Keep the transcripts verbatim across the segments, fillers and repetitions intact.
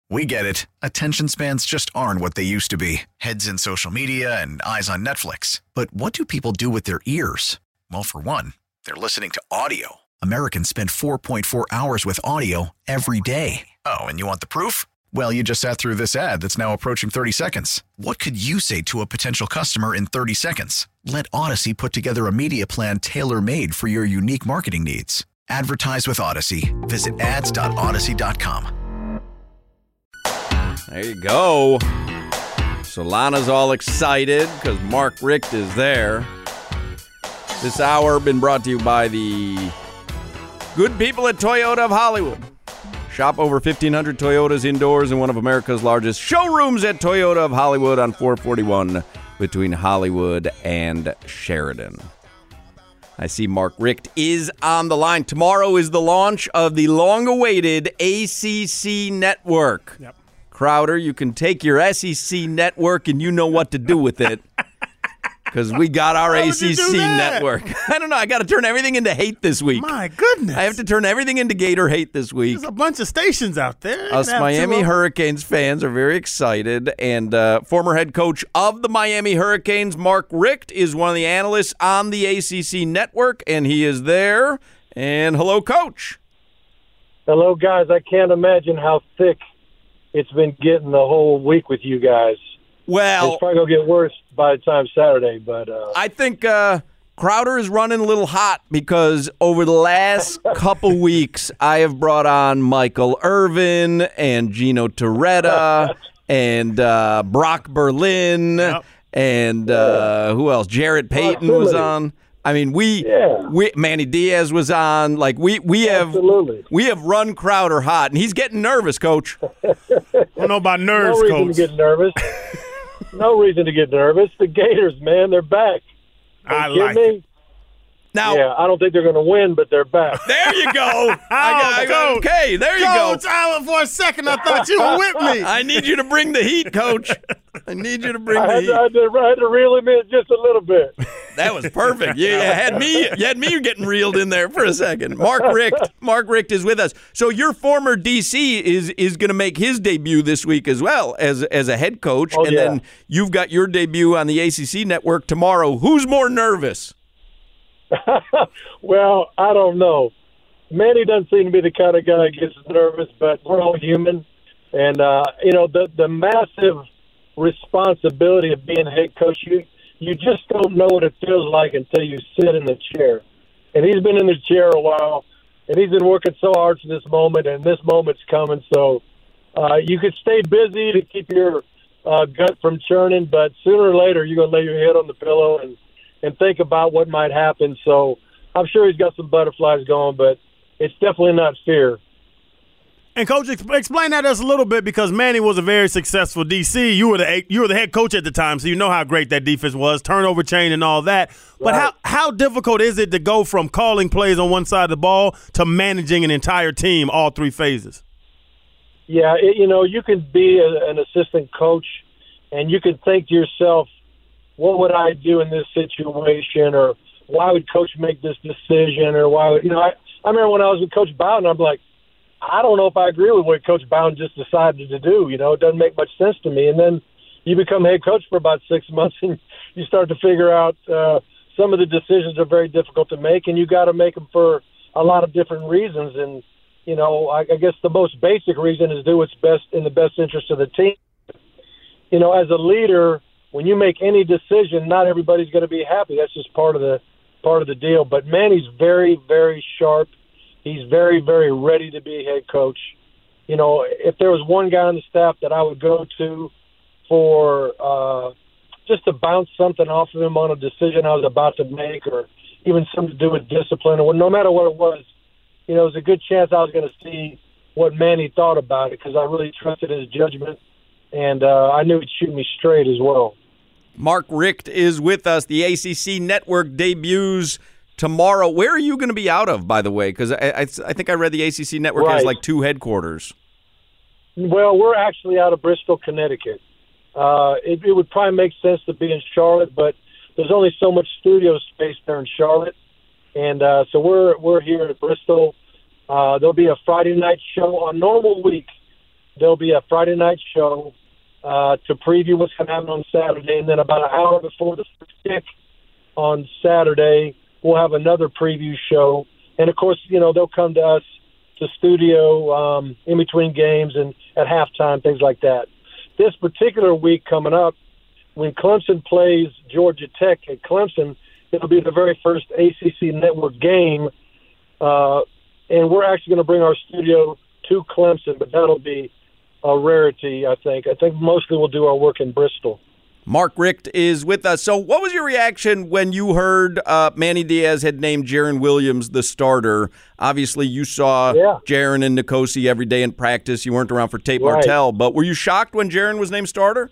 We get it. Attention spans just aren't what they used to be. Heads in social media and eyes on Netflix. But what do people do with their ears? Well, for one, they're listening to audio. Americans spend four point four hours with audio every day. Oh, and you want the proof? Well, you just sat through this ad that's now approaching thirty seconds. What could you say to a potential customer in thirty seconds? Let Odyssey put together a media plan tailor-made for your unique marketing needs. Advertise with Odyssey. Visit ads dot odyssey dot com. There you go. Solana's all excited because Mark Richt is there. This hour been brought to you by the good people at Toyota of Hollywood. Shop over fifteen hundred Toyotas indoors in one of America's largest showrooms at Toyota of Hollywood on four forty-one between Hollywood and Sheridan. I see Mark Richt is on the line. Tomorrow is the launch of the long-awaited A C C Network. Yep. Crowder, you can take your S E C network and you know what to do with it. Because we got our A C C network. I don't know. I got to turn everything into hate this week. My goodness. I have to turn everything into Gator hate this week. There's a bunch of stations out there. Us Miami Hurricanes fans are very excited. And uh, former head coach of the Miami Hurricanes, Mark Richt, is one of the analysts on the A C C network. And he is there. And hello, Coach. Hello, guys. I can't imagine how thick it's been getting the whole week with you guys. Well, it's probably going to get worse by the time Saturday, but uh, I think uh, Crowder is running a little hot because over the last couple weeks, I have brought on Michael Irvin and Gino Torretta and uh, Brock Berlin Yep. and uh, who else? Jarrett Payton was on. I mean, we, Yeah. we Manny Diaz was on. Like we, we have, Absolutely. we have run Crowder hot, and he's getting nervous, Coach. I don't know about nerves, no reason Coach. to get nervous. No reason to get nervous. The Gators, man, they're back. I Are you like kidding me? it. Now, Yeah, I don't think they're going to win, but they're back. there you go. I, I, I, Coach. okay, there you Coach, go. I, for a second, I thought you were with me. I need you to bring the heat, Coach. I need you to bring I the had, heat. to, I, had to, I had to reel him in just a little bit. That was perfect. You, you had me. You had me getting reeled in there for a second. Mark Richt. Mark Richt is with us. So your former D C is is going to make his debut this week as well as as a head coach, Oh, and yeah. then you've got your debut on the A C C network tomorrow. Who's more nervous? Well, I don't know. Manny doesn't seem to be the kind of guy that gets nervous, but we're all human. And, uh, you know, the the massive responsibility of being head coach, you, you just don't know what it feels like until you sit in the chair. And he's been in the chair a while, and he's been working so hard for this moment, and this moment's coming. So uh, you could stay busy to keep your uh, gut from churning, but sooner or later you're going to lay your head on the pillow and, and think about what might happen. So I'm sure he's got some butterflies going, but it's definitely not fear. And Coach, ex- explain that to us a little bit because Manny was a very successful D C. You were the you were the head coach at the time, so you know how great that defense was, turnover chain and all that. But Right. how how difficult is it to go from calling plays on one side of the ball to managing an entire team, all three phases? Yeah, it, you know, you could be a, an assistant coach, and you could think to yourself, what would I do in this situation, or why would Coach make this decision, or why would, you know, I, I remember when I was with Coach Bowden, I'm like, I don't know if I agree with what Coach Bowden just decided to do. You know, it doesn't make much sense to me. And then you become head coach for about six months, and you start to figure out uh, some of the decisions are very difficult to make, and you got to make them for a lot of different reasons. And, you know, I, I guess the most basic reason is do what's best in the best interest of the team. You know, as a leader, when you make any decision, not everybody's going to be happy. That's just part of the part of the deal. But Manny's very, very sharp. He's very, very ready to be head coach. You know, if there was one guy on the staff that I would go to for uh, just to bounce something off of him on a decision I was about to make, or even something to do with discipline, or no matter what it was, you know, there's a good chance I was going to see what Manny thought about it because I really trusted his judgment, and uh, I knew he'd shoot me straight as well. Mark Richt is with us. The A C C Network debuts tomorrow. Where are you going to be out of, by the way? Because I, I, I think I read the A C C Network Right. has like two headquarters. Well, we're actually out of Bristol, Connecticut. Uh, it, it would probably make sense to be in Charlotte, but there's only so much studio space there in Charlotte, and uh, so we're we're here at Bristol. Uh, there'll be a Friday night show on normal week. there'll be a Friday night show uh, to preview what's going to happen on Saturday, and then about an hour before the kick on Saturday, we'll have another preview show. And, of course, you know, they'll come to us to studio um, in between games and at halftime, things like that. This particular week coming up, when Clemson plays Georgia Tech at Clemson, it'll be the very first A C C Network game, uh, and we're actually going to bring our studio to Clemson, but that'll be a rarity, I think. I think mostly we'll do our work in Bristol. Mark Richt is with us. So what was your reaction when you heard uh, Manny Diaz had named Jarren Williams the starter? Obviously, you saw yeah. Jarren and Nkosi every day in practice. You weren't around for Tate right. Martell, but were you shocked when Jarren was named starter?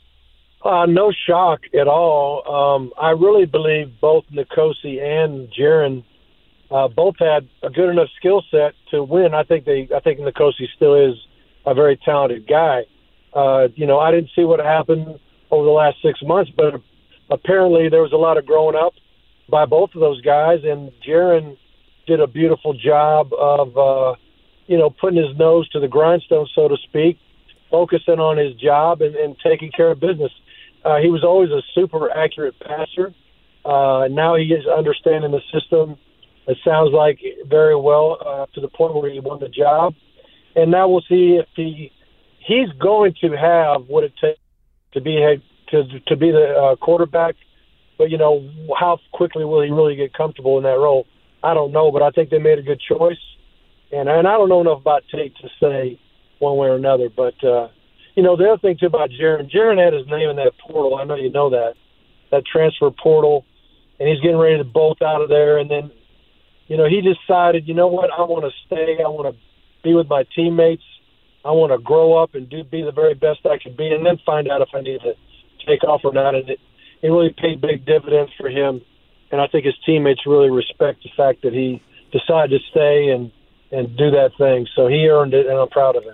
Uh, no shock at all. Um, I really believe both Nkosi and Jarren uh, both had a good enough skill set to win. I think they. I think Nkosi still is a very talented guy. Uh, you know, I didn't see what happened over the last six months, but apparently there was a lot of growing up by both of those guys, and Jarren did a beautiful job of, uh, you know, putting his nose to the grindstone, so to speak, focusing on his job and, and taking care of business. Uh, he was always a super accurate passer. Uh, now he is understanding the system. It sounds like very well uh, to the point where he won the job. And now we'll see if he he's going to have what it takes to be head, to to be the uh, quarterback. But, you know, how quickly will he really get comfortable in that role? I don't know, but I think they made a good choice. And, and I don't know enough about Tate to say one way or another. But, uh, you know, the other thing, too, about Jarren, Jarren had his name in that portal. I know you know that, that transfer portal. And he's getting ready to bolt out of there. And then, you know, he decided, you know what, I want to stay. I want to be with my teammates. I want to grow up and do be the very best I can be, and then find out if I need to take off or not. And it, it really paid big dividends for him, and I think his teammates really respect the fact that he decided to stay and, and do that thing. So he earned it, and I'm proud of him.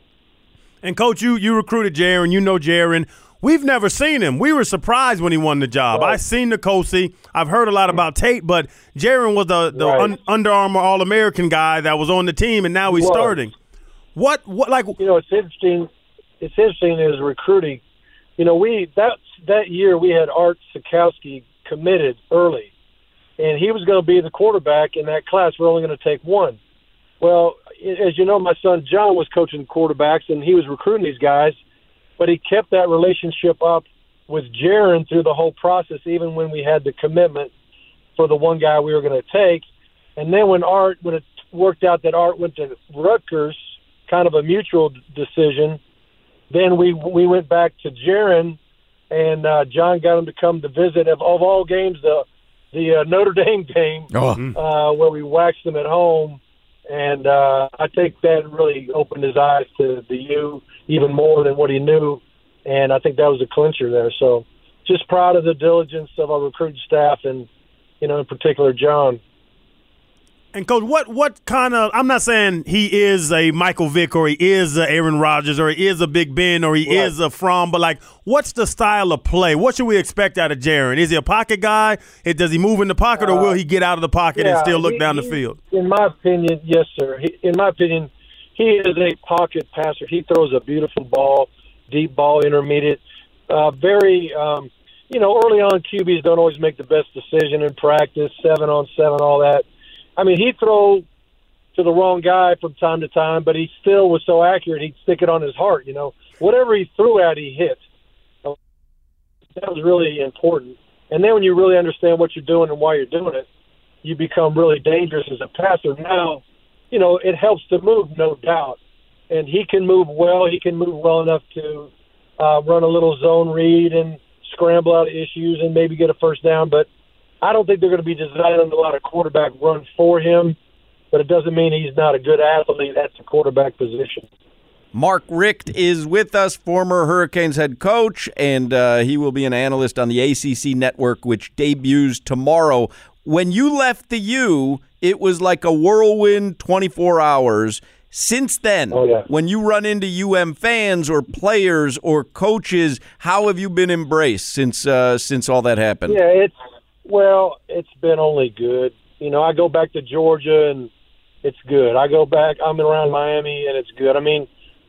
And, Coach, you, you recruited Jarren. You know Jarren. We've never seen him. We were surprised when he won the job. Right. I've seen Nkosi. I've heard a lot about Tate, but Jarren was the, the right. un, Under Armour All-American guy that was on the team, and now he's He was. starting. What, what, like, you know, it's interesting. It's interesting as recruiting. You know, we that that year we had Art Sikowski committed early, and he was going to be the quarterback in that class. We're only going to take one. Well, as you know, my son John was coaching quarterbacks, and he was recruiting these guys, but he kept that relationship up with Jarren through the whole process, even when we had the commitment for the one guy we were going to take. And then when Art, when it worked out that Art went to Rutgers, kind of a mutual decision, then we we went back to Jarren, and uh, John got him to come to visit. Of, of all games, the the uh, Notre Dame game, oh. uh, where we waxed him at home, and uh, I think that really opened his eyes to the U even more than what he knew, and I think that was a clincher there. So just proud of the diligence of our recruiting staff, and, you know, in particular, John. And, Coach, what, what kind of – I'm not saying he is a Michael Vick or he is a Aaron Rodgers or he is a Big Ben or he right. is a Fromm, but, like, what's the style of play? What should we expect out of Jarren? Is he a pocket guy? Does he move in the pocket, or will he get out of the pocket yeah, and still look he, down the he, field? In my opinion, yes, sir. He, in my opinion, he is a pocket passer. He throws a beautiful ball, deep ball, intermediate. Uh, very, um, you know, early on Q Bs don't always make the best decision in practice, seven on seven, all that. I mean, he'd throw to the wrong guy from time to time, but he still was so accurate, he'd stick it on his heart, you know. Whatever he threw at, he hit. That was really important. And then when you really understand what you're doing and why you're doing it, you become really dangerous as a passer. Now, you know, it helps to move, no doubt. And he can move well. He can move well enough to uh, run a little zone read and scramble out of issues and maybe get a first down, but I don't think they're going to be designing a lot of quarterback runs for him, but it doesn't mean he's not a good athlete at the quarterback position. Mark Richt is with us, former Hurricanes head coach, and uh, he will be an analyst on the A C C Network, which debuts tomorrow. When you left the U, it was like a whirlwind twenty-four hours. Since then, oh, yeah. when you run into U M fans or players or coaches, how have you been embraced since uh, since all that happened? Yeah, it's Well, it's been only good. You know, I go back to Georgia, and it's good. I go back, I'm around Miami, and it's good. I mean,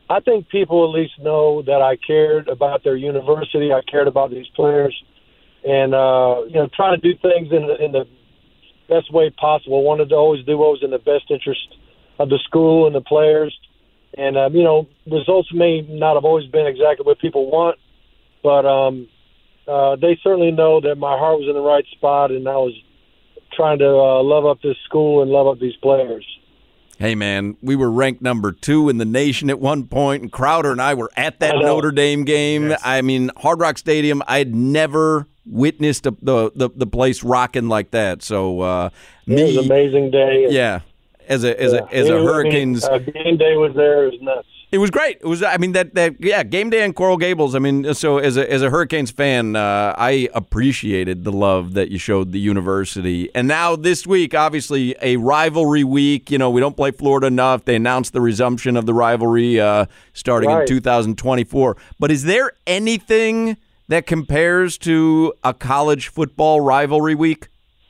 I think people at least know that I cared about their university. I cared about these players, and uh, you know, trying to do things in the, in the best way possible. Wanted to always do what was in the best interest of the school and the players. And um, you know, results may not have always been exactly what people want, but um, uh, they certainly know that my heart was in the right spot, and I was trying to uh, love up this school and love up these players. Hey, man, we were ranked number two in the nation at one point, and Crowder and I were at that Notre Dame game. Yes. I mean, Hard Rock Stadium, I had never witnessed a, the, the the place rocking like that. So, uh, me, it was an amazing day. Yeah, as a as yeah. a as a Hurricanes, I mean, uh, game day was there. It was nuts. It was great. It was. I mean, that that yeah, game day in Coral Gables. I mean, so as a as a Hurricanes fan, uh, I appreciated the love that you showed the university. And now this week, obviously, a rivalry week. You know, we don't play Florida enough. They announced the resumption of the rivalry uh, starting right. in two thousand twenty-four. But is there anything that compares to a college football rivalry week?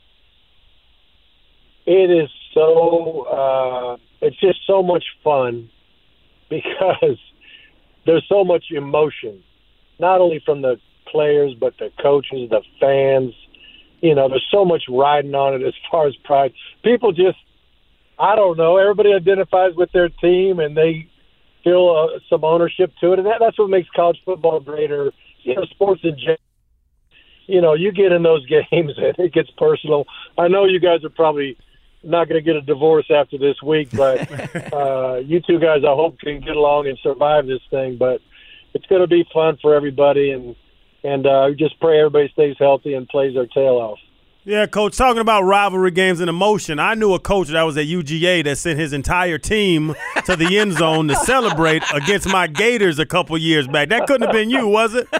It is so. Uh, it's just so much fun. Because there's so much emotion, not only from the players, but the coaches, the fans. You know, there's so much riding on it as far as pride. People just, I don't know, everybody identifies with their team, and they feel uh, some ownership to it. And that, that's what makes college football great, or, you know, sports in general. You know, you get in those games, and it gets personal. I know you guys are probably not going to get a divorce after this week, but uh, you two guys, I hope, can get along and survive this thing. But it's going to be fun for everybody, and and uh, just pray everybody stays healthy and plays their tail off. Yeah, Coach, talking about rivalry games and emotion, I knew a coach that was at U G A that sent his entire team to the end zone to celebrate against my Gators a couple years back. That couldn't have been you, was it?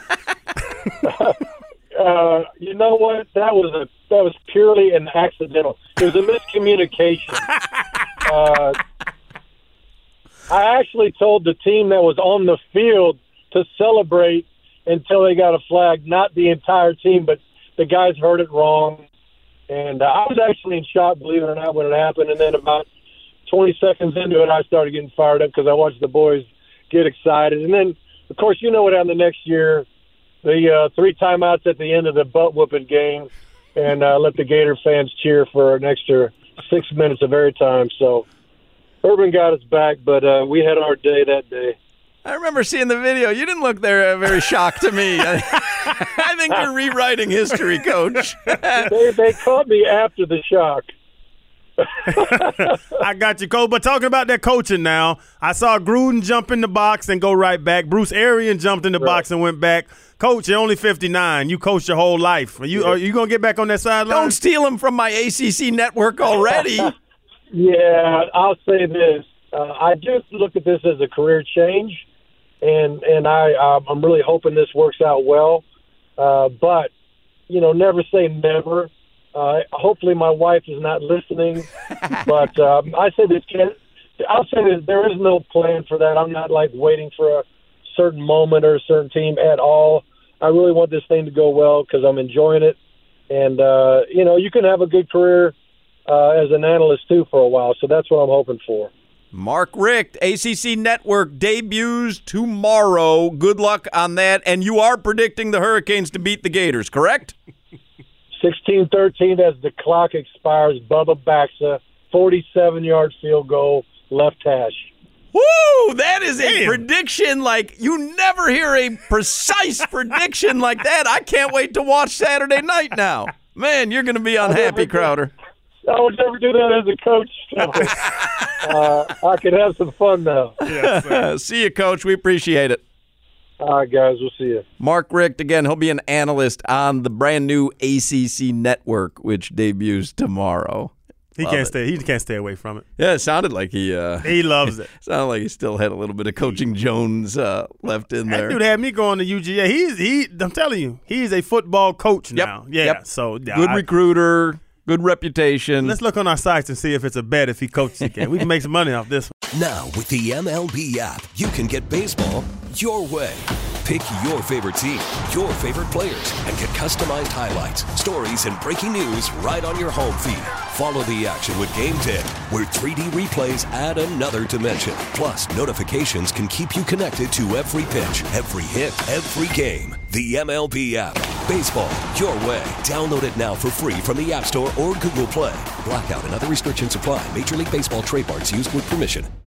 Uh, you know what? That was a that was purely an accidental. It was a miscommunication. uh, I actually told the team that was on the field to celebrate until they got a flag, not the entire team, but the guys heard it wrong. And uh, I was actually in shock, believe it or not, when it happened. And then about twenty seconds into it, I started getting fired up because I watched the boys get excited. And then, of course, you know what happened the next year. The uh, three timeouts at the end of the butt-whooping game, and uh, let the Gator fans cheer for an extra six minutes of every time. So Urban got us back, but uh, we had our day that day. I remember seeing the video. You didn't look there uh, very shocked to me. I, I think you're rewriting history, Coach. they, they caught me after the shock. I got you, Coach. But talking about that coaching now, I saw Gruden jump in the box and go right back. Bruce Arians jumped in the right. box and went back. Coach, you're only fifty-nine. You coached your whole life. Are you, yeah. are you going to get back on that sideline? Don't steal him from my A C C network already. Yeah, I'll say this. Uh, I just look at this as a career change, and, and I, uh, I'm really hoping this works out well. Uh, but, you know, never say never. Uh, hopefully my wife is not listening, but um, I say this. I'll say that there is no plan for that. I'm not like waiting for a certain moment or a certain team at all. I really want this thing to go well because I'm enjoying it, and uh, you know, you can have a good career uh, as an analyst too for a while. So that's what I'm hoping for. Mark Richt, A C C Network debuts tomorrow. Good luck on that, and you are predicting the Hurricanes to beat the Gators, correct? sixteen thirteen as the clock expires. Bubba Baxa, forty-seven-yard field goal, left hash. Woo! That is a Damn. prediction like you never hear a precise prediction like that. I can't wait to watch Saturday night now. Man, you're going to be unhappy, Crowder. I would never do that as a coach. So, uh, I could have some fun now. Yes, see you, Coach. We appreciate it. All right, guys, we'll see you. Mark Richt, again, he'll be an analyst on the brand new A C C Network, which debuts tomorrow. He Love can't it. stay. He can't stay away from it. Yeah, it sounded like he. Uh, he loves it. Sounded like he still had a little bit of coaching Jones uh, left in there. That dude had me going to U G A. He's he. I'm telling you, he's a football coach yep. now. Yeah. Yep. So good I, recruiter, good reputation. Let's look on our sites and see if it's a bet if he coaches again. We can make some money off this one. Now with the M L B app, you can get baseball your way. Pick your favorite team, your favorite players, and get customized highlights, stories, and breaking news right on your home feed. Follow the action with Game ten, where three D replays add another dimension. Plus, notifications can keep you connected to every pitch, every hit, every game. The M L B app. Baseball, your way. Download it now for free from the App Store or Google Play. Blackout and other restrictions apply. Major League Baseball trademarks used with permission.